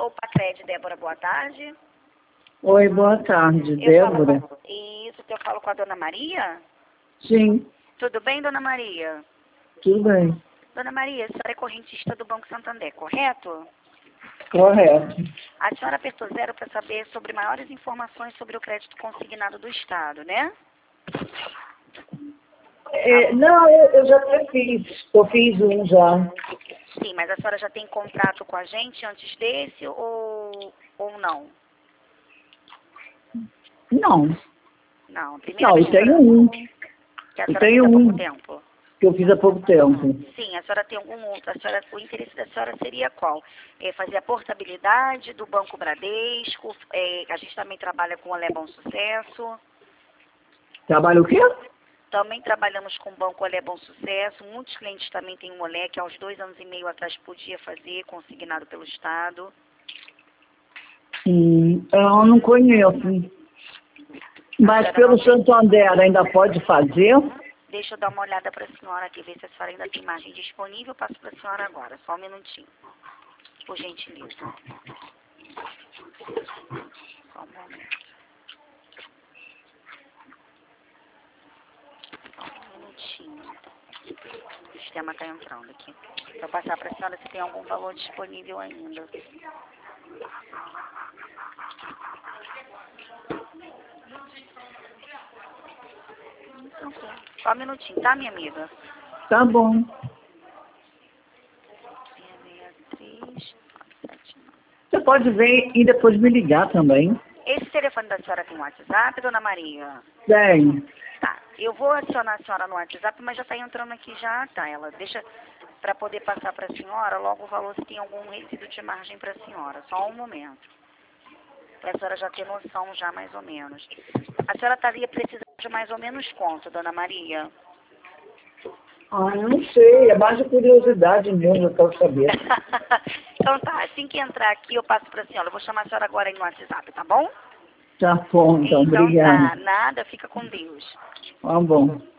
Sou Pacred, Débora, boa tarde. Oi, boa tarde, Débora. Isso, que eu falo com a dona Maria? Sim, Tudo bem, dona Maria? tudo bem. Dona Maria, a senhora é correntista do Banco Santander, correto? Correto. A senhora apertou 0 para saber sobre maiores informações sobre o crédito consignado do Estado, né? Não, eu já até fiz. Eu fiz um já. Sim, mas a senhora já tem contrato com a gente antes desse ou não? Não, Não, primeira não, vez eu tenho um. que a Eu senhora fez tenho há pouco um tempo. que eu fiz há pouco tempo. Sim, a senhora tem algum outro? O interesse da senhora seria qual? Fazer a portabilidade do Banco Bradesco, a gente também trabalha com o Olé Bom Sucesso, Trabalha o quê? também trabalhamos com o Banco Olé Bom Sucesso, muitos clientes também têm um Olé que há uns 2 anos e meio atrás podia fazer, consignado pelo Estado. Eu não conheço. Mas pelo Santander ainda pode fazer? Deixa eu dar uma olhada para a senhora aqui, ver se a senhora ainda tem margem disponível. Eu passo para a senhora agora, só um minutinho, por gentileza. Só um momento. Só um minutinho. O sistema está entrando aqui. Vou passar para a senhora se tem algum valor disponível ainda. Só um minutinho, tá, minha amiga? Tá bom. 663 979. Você pode ver e depois me ligar também. Esse telefone da senhora tem WhatsApp, dona Maria? Tem. Tá, eu vou acionar a senhora no WhatsApp, mas já está entrando aqui já, tá? Ela deixa para poder passar para a senhora logo o valor se tem algum resíduo de margem para a senhora. Só um momento. Para a senhora já ter noção já mais ou menos. A senhora estaria precisando de mais ou menos quanto, dona Maria? Eu não sei, é mais de curiosidade mesmo, eu quero saber. Então tá, assim que entrar aqui eu passo para a senhora. Eu vou chamar a senhora agora aí no WhatsApp, tá bom? Tá bom, então, Então obrigada. tá, nada, fica com Deus. Tá bom.